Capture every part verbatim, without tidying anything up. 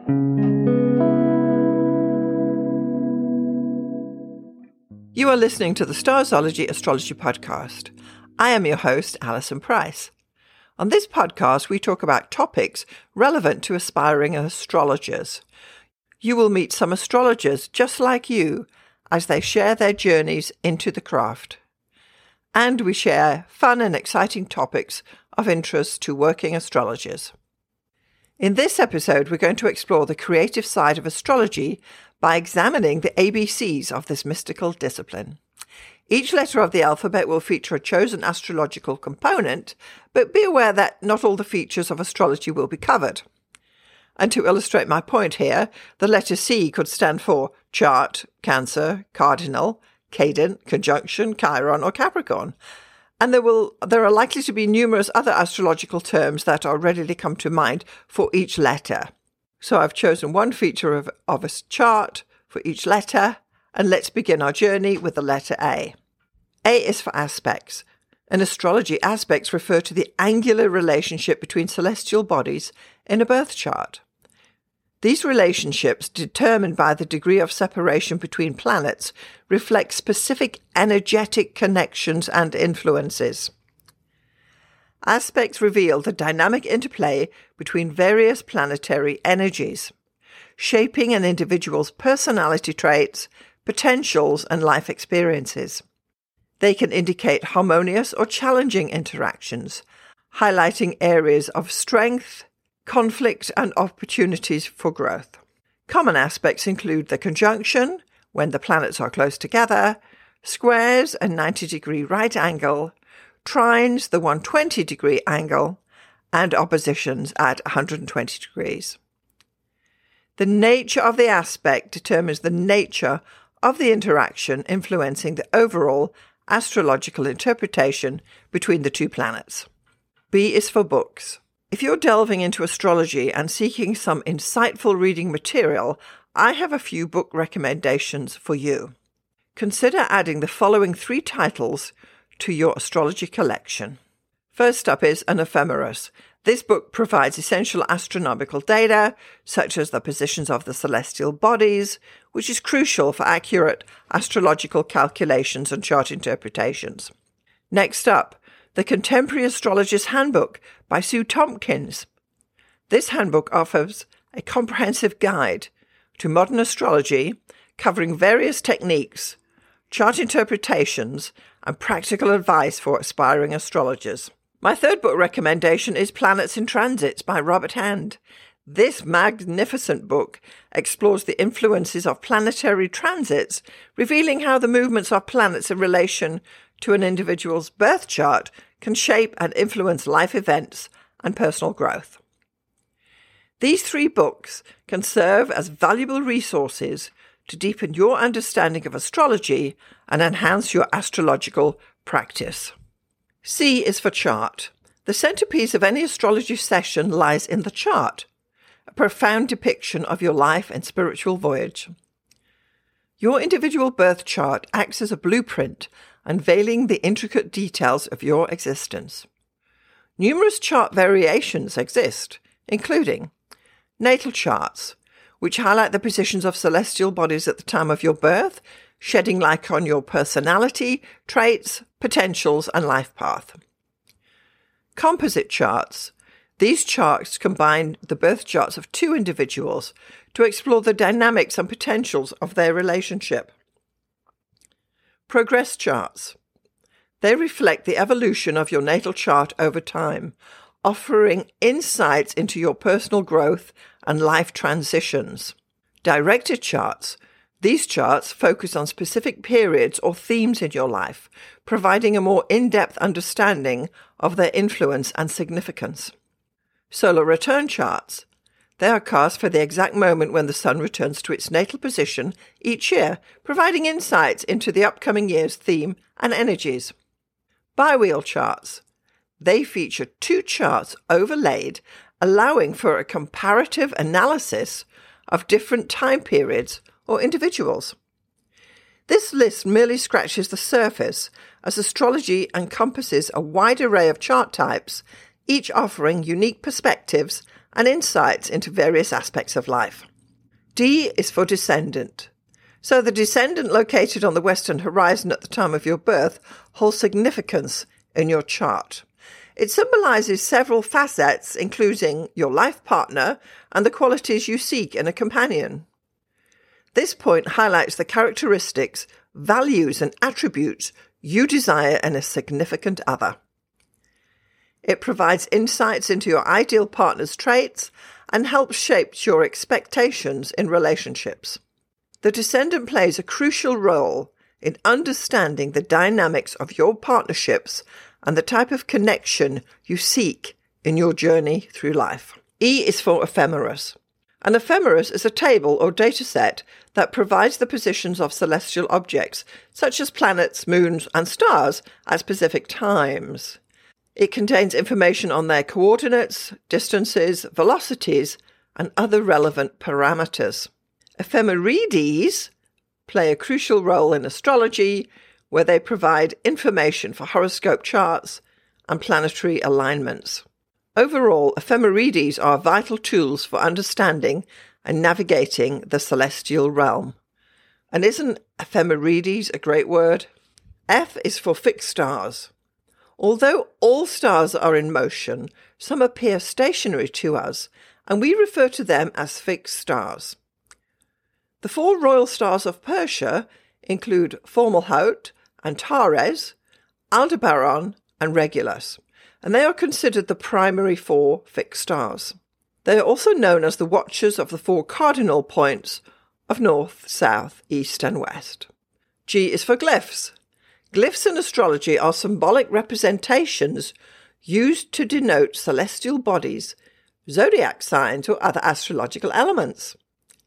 You are listening to the Starzology Astrology Podcast. I am your host, Alison Price. On this podcast, we talk about topics relevant to aspiring astrologers. You will meet some astrologers just like you as they share their journeys into the craft. And we share fun and exciting topics of interest to working astrologers. In this episode, we're going to explore the creative side of astrology by examining the A B Cs of this mystical discipline. Each letter of the alphabet will feature a chosen astrological component, but be aware that not all the features of astrology will be covered. And to illustrate my point here, the letter C could stand for chart, Cancer, cardinal, cadent, conjunction, Chiron, or Capricorn. And there will there are likely to be numerous other astrological terms that are readily come to mind for each letter. So I've chosen one feature of, of a chart for each letter, and let's begin our journey with the letter A. A is for aspects. In astrology, aspects refer to the angular relationship between celestial bodies in a birth chart. These relationships, determined by the degree of separation between planets, reflect specific energetic connections and influences. Aspects reveal the dynamic interplay between various planetary energies, shaping an individual's personality traits, potentials, and life experiences. They can indicate harmonious or challenging interactions, highlighting areas of strength, conflict, and opportunities for growth. Common aspects include the conjunction, when the planets are close together, squares, a ninety degree right angle, trines, the one hundred twenty degree angle, and oppositions at one hundred twenty degrees. The nature of the aspect determines the nature of the interaction, influencing the overall astrological interpretation between the two planets. B is for books. If you're delving into astrology and seeking some insightful reading material, I have a few book recommendations for you. Consider adding the following three titles to your astrology collection. First up is An Ephemeris. This book provides essential astronomical data, such as the positions of the celestial bodies, which is crucial for accurate astrological calculations and chart interpretations. Next up, The Contemporary Astrologer's Handbook by Sue Tompkins. This handbook offers a comprehensive guide to modern astrology, covering various techniques, chart interpretations, and practical advice for aspiring astrologers. My third book recommendation is Planets in Transits by Robert Hand. This magnificent book explores the influences of planetary transits, revealing how the movements of planets in relation to an individual's birth chart can shape and influence life events and personal growth. These three books can serve as valuable resources to deepen your understanding of astrology and enhance your astrological practice. C is for chart. The centerpiece of any astrology session lies in the chart, a profound depiction of your life and spiritual voyage. Your individual birth chart acts as a blueprint, unveiling the intricate details of your existence. Numerous chart variations exist, including natal charts, which highlight the positions of celestial bodies at the time of your birth, shedding light on your personality, traits, potentials, and life path. Composite charts. These charts combine the birth charts of two individuals to explore the dynamics and potentials of their relationship. Progress charts. They reflect the evolution of your natal chart over time, offering insights into your personal growth and life transitions. Directed charts. These charts focus on specific periods or themes in your life, providing a more in-depth understanding of their influence and significance. Solar return charts. They are cast for the exact moment when the sun returns to its natal position each year, providing insights into the upcoming year's theme and energies. Biwheel charts. They feature two charts overlaid, allowing for a comparative analysis of different time periods or individuals. This list merely scratches the surface, as astrology encompasses a wide array of chart types, each offering unique perspectives and insights into various aspects of life. D is for descendant. So the descendant located on the western horizon at the time of your birth holds significance in your chart. It symbolizes several facets, including your life partner and the qualities you seek in a companion. This point highlights the characteristics, values, and attributes you desire in a significant other. It provides insights into your ideal partner's traits and helps shape your expectations in relationships. The descendant plays a crucial role in understanding the dynamics of your partnerships and the type of connection you seek in your journey through life. E is for ephemeris. An ephemeris is a table or data set that provides the positions of celestial objects, such as planets, moons, and stars, at specific times. It contains information on their coordinates, distances, velocities, and other relevant parameters. Ephemerides play a crucial role in astrology, where they provide information for horoscope charts and planetary alignments. Overall, ephemerides are vital tools for understanding and navigating the celestial realm. And isn't ephemerides a great word? F is for fixed stars. Although all stars are in motion, some appear stationary to us, and we refer to them as fixed stars. The four royal stars of Persia include Fomalhaut, Antares, Aldebaran, and Regulus, and they are considered the primary four fixed stars. They are also known as the watchers of the four cardinal points of north, south, east, and west. G is for glyphs. Glyphs in astrology are symbolic representations used to denote celestial bodies, zodiac signs, or other astrological elements.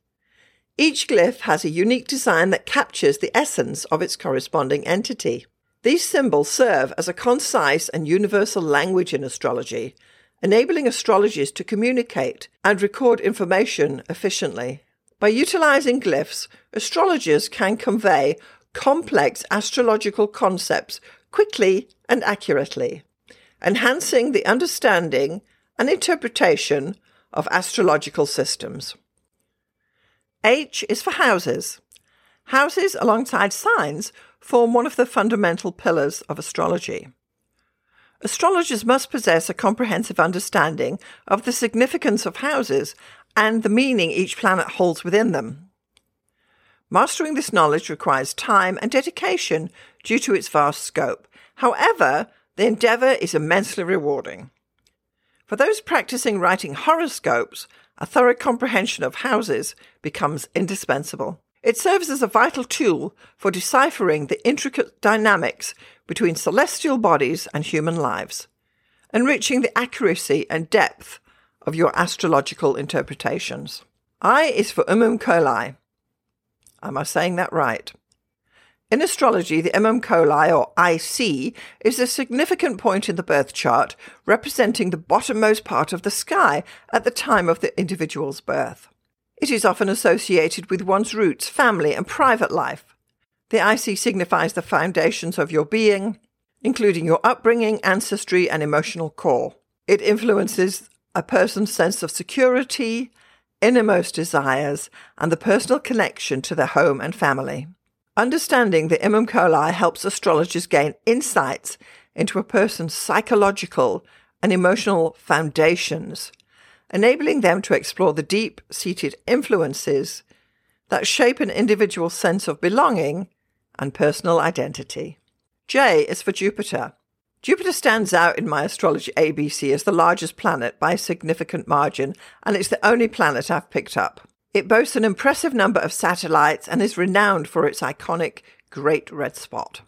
Each glyph has a unique design that captures the essence of its corresponding entity. These symbols serve as a concise and universal language in astrology, enabling astrologers to communicate and record information efficiently. By utilizing glyphs, astrologers can convey complex astrological concepts quickly and accurately, enhancing the understanding and interpretation of astrological systems. H is for houses. Houses, alongside signs, form one of the fundamental pillars of astrology. Astrologers must possess a comprehensive understanding of the significance of houses and the meaning each planet holds within them. Mastering this knowledge requires time and dedication due to its vast scope. However, the endeavour is immensely rewarding. For those practicing writing horoscopes, a thorough comprehension of houses becomes indispensable. It serves as a vital tool for deciphering the intricate dynamics between celestial bodies and human lives, enriching the accuracy and depth of your astrological interpretations. I is for Ummum Coli. Am I saying that right? In astrology, the Ummum Coli, or I C, is a significant point in the birth chart representing the bottommost part of the sky at the time of the individual's birth. It is often associated with one's roots, family, and private life. The I C signifies the foundations of your being, including your upbringing, ancestry, and emotional core. It influences a person's sense of security, innermost desires, and the personal connection to their home and family. Understanding the Ummum Coli helps astrologers gain insights into a person's psychological and emotional foundations, enabling them to explore the deep-seated influences that shape an individual's sense of belonging and personal identity. J is for Jupiter. Jupiter stands out in my astrology A B C as the largest planet by a significant margin, and it's the only planet I've picked up. It boasts an impressive number of satellites and is renowned for its iconic Great Red Spot.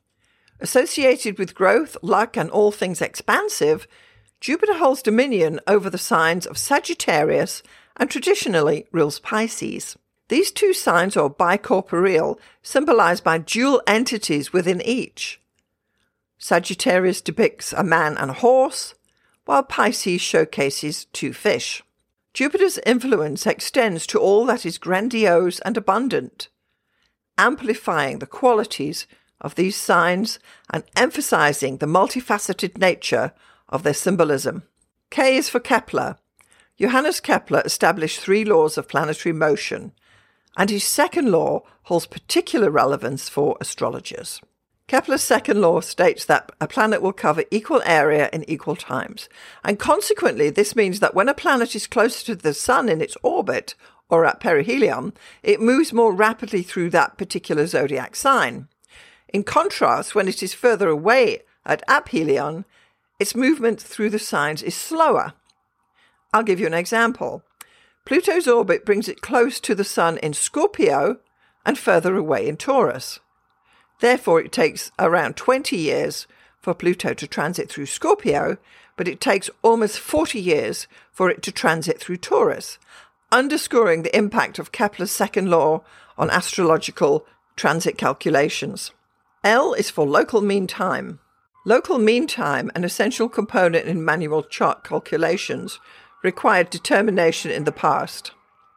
Associated with growth, luck, and all things expansive, Jupiter holds dominion over the signs of Sagittarius and traditionally rules Pisces. These two signs are bicorporeal, symbolized by dual entities within each. Sagittarius depicts a man and a horse, while Pisces showcases two fish. Jupiter's influence extends to all that is grandiose and abundant, amplifying the qualities of these signs and emphasizing the multifaceted nature of their symbolism. K is for Kepler. Johannes Kepler established three laws of planetary motion, and his second law holds particular relevance for astrologers. Kepler's second law states that a planet will cover equal area in equal times, and consequently this means that when a planet is closer to the Sun in its orbit, or at perihelion, it moves more rapidly through that particular zodiac sign. In contrast, when it is further away at aphelion, its movement through the signs is slower. I'll give you an example. Pluto's orbit brings it close to the Sun in Scorpio and further away in Taurus. Therefore, it takes around twenty years for Pluto to transit through Scorpio, but it takes almost forty years for it to transit through Taurus, underscoring the impact of Kepler's second law on astrological transit calculations. L is for local mean time. Local mean time, an essential component in manual chart calculations, required determination in the past.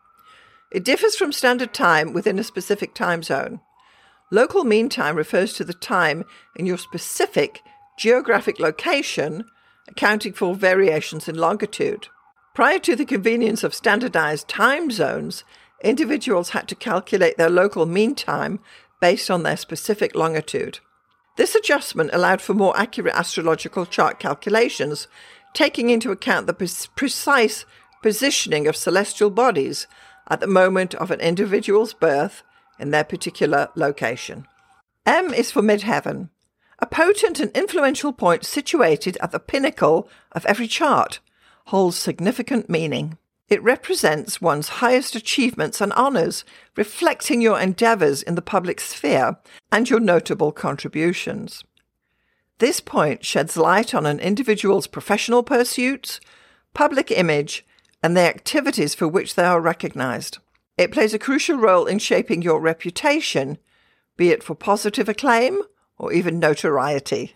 It differs from standard time within a specific time zone. Local mean time refers to the time in your specific geographic location, accounting for variations in longitude. Prior to the convenience of standardized time zones, individuals had to calculate their local mean time based on their specific longitude. This adjustment allowed for more accurate astrological chart calculations, taking into account the pre- precise positioning of celestial bodies at the moment of an individual's birth in their particular location. M is for midheaven, a potent and influential point situated at the pinnacle of every chart, holds significant meaning. It represents one's highest achievements and honours, reflecting your endeavours in the public sphere and your notable contributions. This point sheds light on an individual's professional pursuits, public image, and the activities for which they are recognised. It plays a crucial role in shaping your reputation, be it for positive acclaim or even notoriety.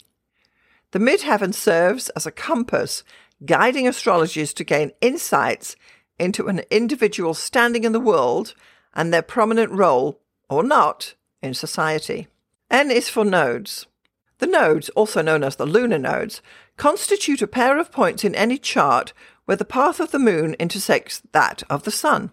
The midheaven serves as a compass, guiding astrologers to gain insights into an individual's standing in the world and their prominent role, or not, in society. N is for nodes. The nodes, also known as the lunar nodes, constitute a pair of points in any chart where the path of the moon intersects that of the sun.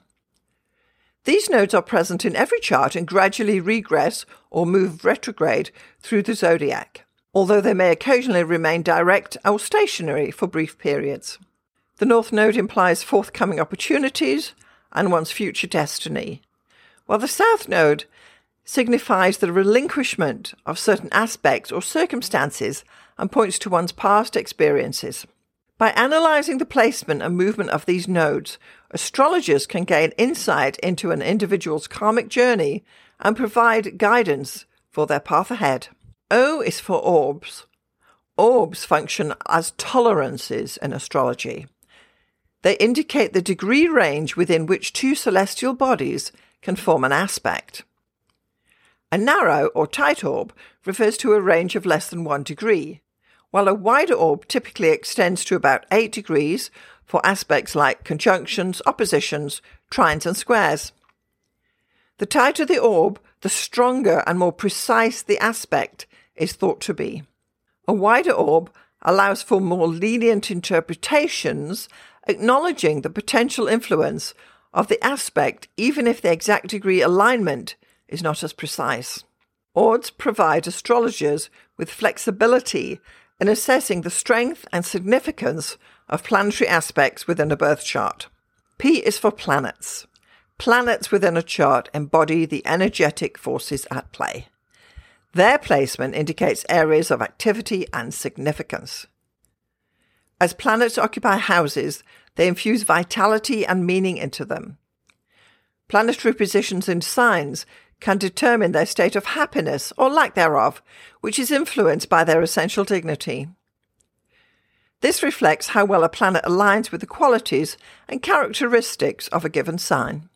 These nodes are present in every chart and gradually regress or move retrograde through the zodiac, although they may occasionally remain direct or stationary for brief periods. The North Node implies forthcoming opportunities and one's future destiny, while the South Node signifies the relinquishment of certain aspects or circumstances and points to one's past experiences. By analysing the placement and movement of these nodes, astrologers can gain insight into an individual's karmic journey and provide guidance for their path ahead. O is for orbs. Orbs function as tolerances in astrology. They indicate the degree range within which two celestial bodies can form an aspect. A narrow or tight orb refers to a range of less than one degree, while a wider orb typically extends to about eight degrees for aspects like conjunctions, oppositions, trines and squares. The tighter the orb, the stronger and more precise the aspect is thought to be. A wider orb allows for more lenient interpretations, acknowledging the potential influence of the aspect even if the exact degree alignment is not as precise. Orbs provide astrologers with flexibility in assessing the strength and significance of planetary aspects within a birth chart. P is for planets. Planets within a chart embody the energetic forces at play. Their placement indicates areas of activity and significance. As planets occupy houses, they infuse vitality and meaning into them. Planetary positions in signs can determine their state of happiness or lack thereof, which is influenced by their essential dignity. This reflects how well a planet aligns with the qualities and characteristics of a given sign.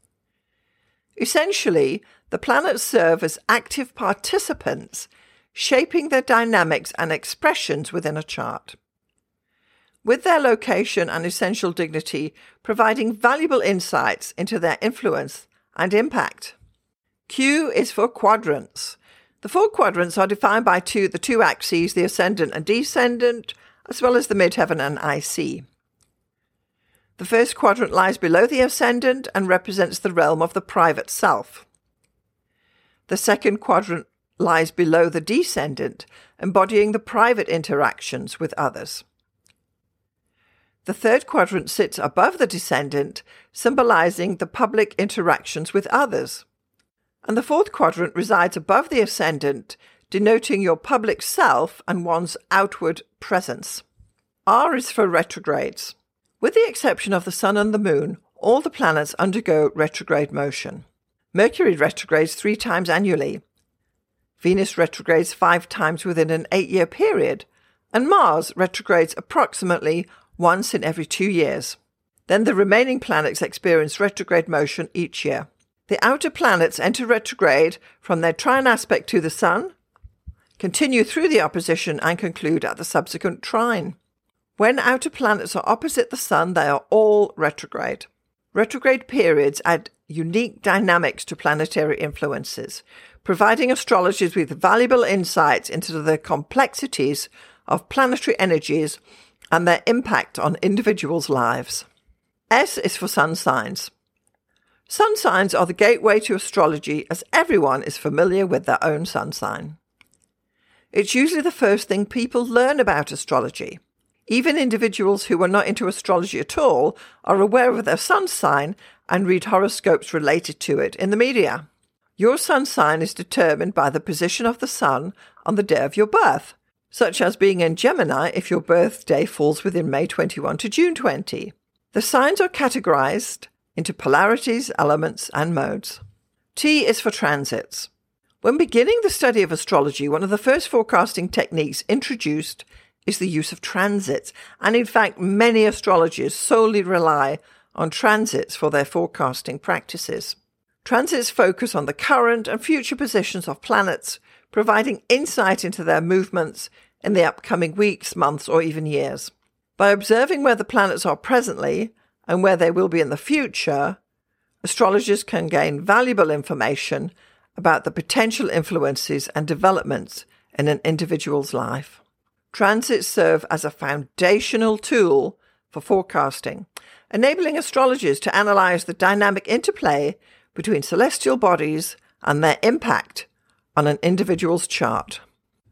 Essentially, the planets serve as active participants, shaping their dynamics and expressions within a chart, with their location and essential dignity providing valuable insights into their influence and impact. Q is for quadrants. The four quadrants are defined by two, the two axes, the ascendant and descendant, as well as the midheaven and I C. The first quadrant lies below the ascendant and represents the realm of the private self. The second quadrant lies below the descendant, embodying the private interactions with others. The third quadrant sits above the descendant, symbolizing the public interactions with others. And the fourth quadrant resides above the ascendant, denoting your public self and one's outward presence. R is for retrogrades. With the exception of the Sun and the Moon, all the planets undergo retrograde motion. Mercury retrogrades three times annually. Venus retrogrades five times within an eight-year period, and Mars retrogrades approximately once in every two years. Then the remaining planets experience retrograde motion each year. The outer planets enter retrograde from their trine aspect to the Sun, continue through the opposition, and conclude at the subsequent trine. When outer planets are opposite the Sun, they are all retrograde. Retrograde periods add unique dynamics to planetary influences, providing astrologers with valuable insights into the complexities of planetary energies and their impact on individuals' lives. S is for sun signs. Sun signs are the gateway to astrology, as everyone is familiar with their own sun sign. It's usually the first thing people learn about astrology. Even individuals who are not into astrology at all are aware of their sun sign and read horoscopes related to it in the media. Your sun sign is determined by the position of the Sun on the day of your birth, such as being in Gemini if your birthday falls within May twenty-first to June twentieth. The signs are categorized into polarities, elements, and modes. T is for transits. When beginning the study of astrology, one of the first forecasting techniques introduced is the use of transits, and in fact many astrologers solely rely on transits for their forecasting practices. Transits focus on the current and future positions of planets, providing insight into their movements in the upcoming weeks, months, or even years. By observing where the planets are presently and where they will be in the future, astrologers can gain valuable information about the potential influences and developments in an individual's life. Transits serve as a foundational tool for forecasting, enabling astrologers to analyze the dynamic interplay between celestial bodies and their impact on an individual's chart.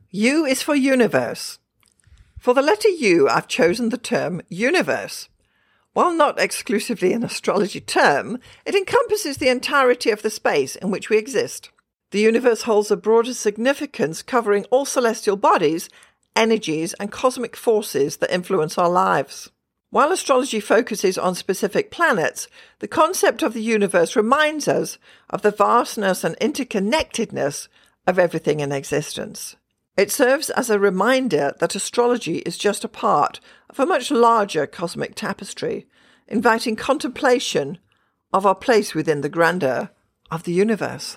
U is for universe. For the letter U, I've chosen the term universe. While not exclusively an astrology term, it encompasses the entirety of the space in which we exist. The universe holds a broader significance, covering all celestial bodies, energies, and cosmic forces that influence our lives. While astrology focuses on specific planets, the concept of the universe reminds us of the vastness and interconnectedness of everything in existence. It serves as a reminder that astrology is just a part of a much larger cosmic tapestry, inviting contemplation of our place within the grandeur of the universe.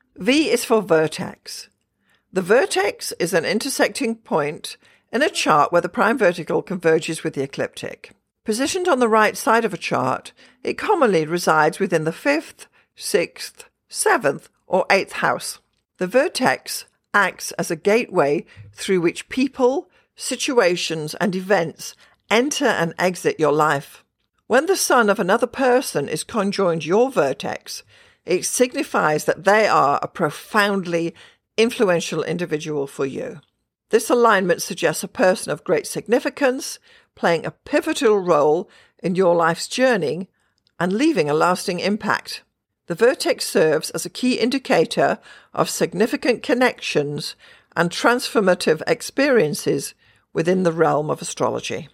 V is for vertex. The vertex is an intersecting point in a chart where the prime vertical converges with the ecliptic. Positioned on the right side of a chart, it commonly resides within the fifth, sixth, seventh, or eighth house. The vertex acts as a gateway through which people, situations, and events enter and exit your life. When the sun of another person is conjoined your vertex, it signifies that they are a profoundly influential individual for you. This alignment suggests a person of great significance, playing a pivotal role in your life's journey and leaving a lasting impact. The vertex serves as a key indicator of significant connections and transformative experiences within the realm of astrology.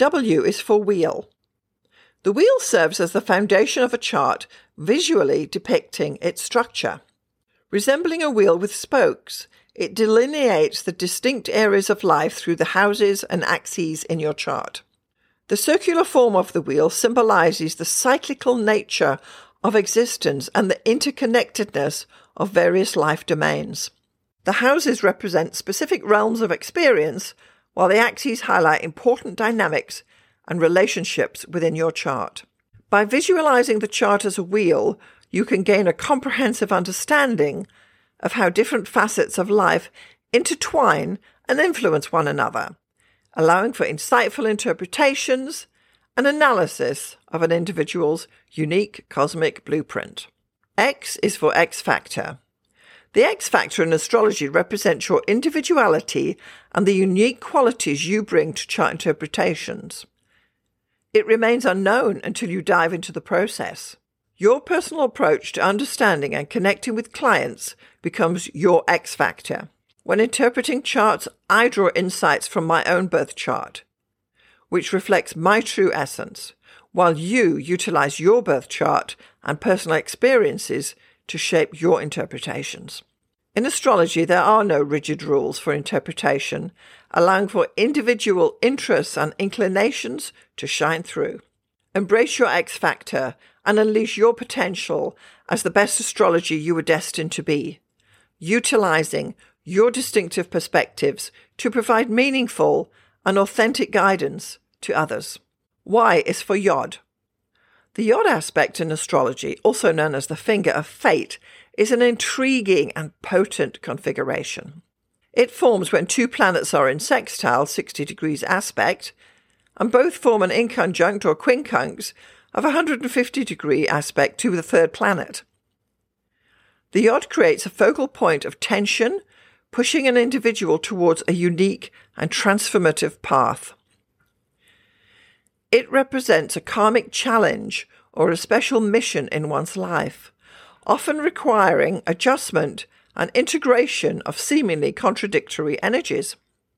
W is for wheel. The wheel serves as the foundation of a chart, visually depicting its structure. Resembling a wheel with spokes, it delineates the distinct areas of life through the houses and axes in your chart. The circular form of the wheel symbolizes the cyclical nature of existence and the interconnectedness of various life domains. The houses represent specific realms of experience, while the axes highlight important dynamics and relationships within your chart. By visualizing the chart as a wheel, you can gain a comprehensive understanding of how different facets of life intertwine and influence one another, allowing for insightful interpretations an analysis of an individual's unique cosmic blueprint. X is for X Factor. The X Factor in astrology represents your individuality and the unique qualities you bring to chart interpretations. It remains unknown until you dive into the process. Your personal approach to understanding and connecting with clients becomes your X Factor. When interpreting charts, I draw insights from my own birth chart, which reflects my true essence, while you utilize your birth chart and personal experiences to shape your interpretations. In astrology, there are no rigid rules for interpretation, allowing for individual interests and inclinations to shine through. Embrace your X Factor and unleash your potential as the best astrologer you were destined to be, utilizing your distinctive perspectives to provide meaningful and authentic guidance to others. Y is for Yod. The Yod aspect in astrology, also known as the finger of fate, is an intriguing and potent configuration. It forms when two planets are in sextile sixty degrees aspect, and both form an inconjunct or quincunx of one hundred fifty degree aspect to the third planet. The Yod creates a focal point of tension, pushing an individual towards a unique and transformative path. It represents a karmic challenge or a special mission in one's life, often requiring adjustment and integration of seemingly contradictory energies.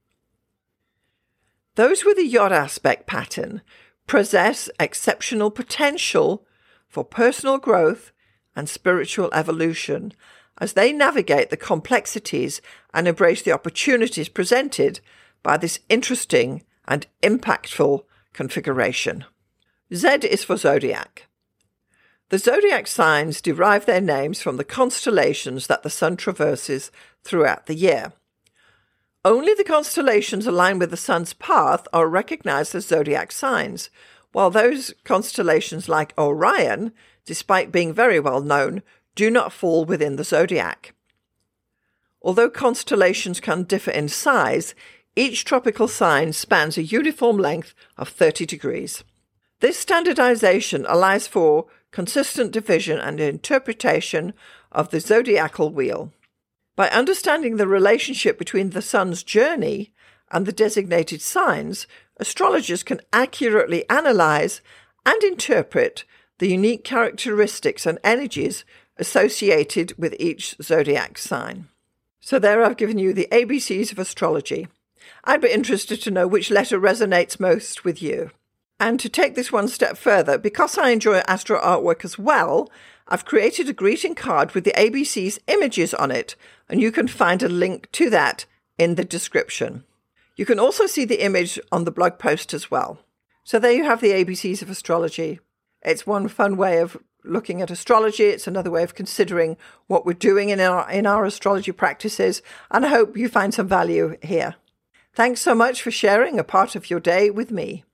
Those with a Yod aspect pattern possess exceptional potential for personal growth and spiritual evolution as they navigate the complexities and embrace the opportunities presented by this interesting and impactful configuration. Z is for zodiac. The zodiac signs derive their names from the constellations that the sun traverses throughout the year. Only the constellations aligned with the sun's path are recognized as zodiac signs, while those constellations like Orion, despite being very well known, do not fall within the zodiac. Although constellations can differ in size, each tropical sign spans a uniform length of thirty degrees. This standardization allows for consistent division and interpretation of the zodiacal wheel. By understanding the relationship between the sun's journey and the designated signs, astrologers can accurately analyze and interpret the unique characteristics and energies associated with each zodiac sign. So there I've given you the A B Cs of astrology. I'd be interested to know which letter resonates most with you. And to take this one step further, because I enjoy astro artwork as well, I've created a greeting card with the A B Cs images on it, and you can find a link to that in the description. You can also see the image on the blog post as well. So there you have the A B Cs of astrology. It's one fun way of looking at astrology. It's another way of considering what we're doing in our, in our astrology practices, and I hope you find some value here. Thanks so much for sharing a part of your day with me.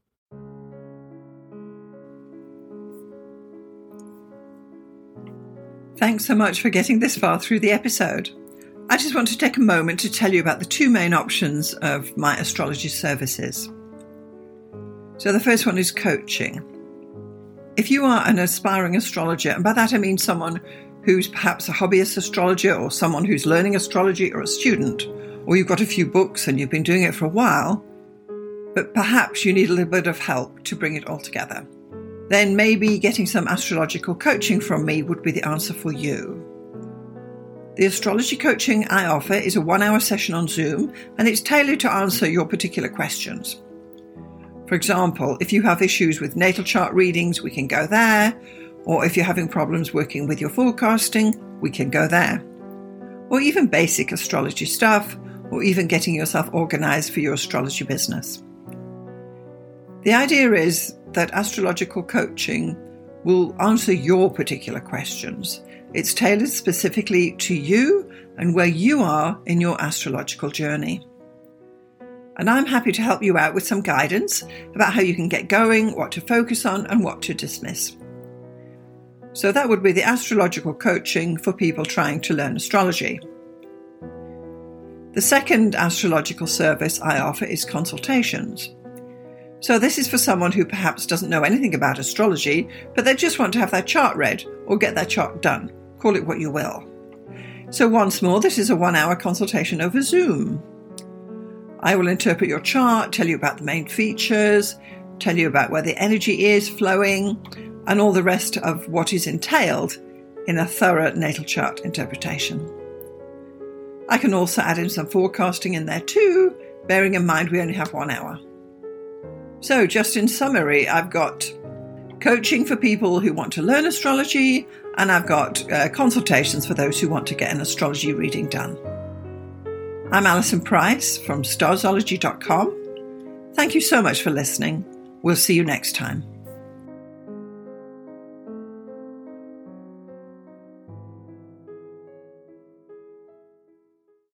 Thanks so much for getting this far through the episode. I just want to take a moment to tell you about the two main options of my astrology services. So the first one is coaching. If you are an aspiring astrologer, and by that I mean someone who's perhaps a hobbyist astrologer or someone who's learning astrology or a student, or you've got a few books and you've been doing it for a while, but perhaps you need a little bit of help to bring it all together, then maybe getting some astrological coaching from me would be the answer for you. The astrology coaching I offer is a one-hour session on Zoom, and it's tailored to answer your particular questions. For example, if you have issues with natal chart readings, we can go there, or if you're having problems working with your forecasting, we can go there. Or even basic astrology stuff, or even getting yourself organized for your astrology business. The idea is that astrological coaching will answer your particular questions. It's tailored specifically to you and where you are in your astrological journey. And I'm happy to help you out with some guidance about how you can get going, what to focus on, and what to dismiss. So that would be the astrological coaching for people trying to learn astrology. The second astrological service I offer is consultations. So this is for someone who perhaps doesn't know anything about astrology, but they just want to have their chart read or get their chart done. Call it what you will. So once more, this is a one-hour consultation over Zoom. I will interpret your chart, tell you about the main features, tell you about where the energy is flowing, and all the rest of what is entailed in a thorough natal chart interpretation. I can also add in some forecasting in there too, bearing in mind we only have one hour. So just in summary, I've got coaching for people who want to learn astrology, and I've got uh, consultations for those who want to get an astrology reading done. I'm Alison Price from starzology dot com. Thank you so much for listening. We'll see you next time.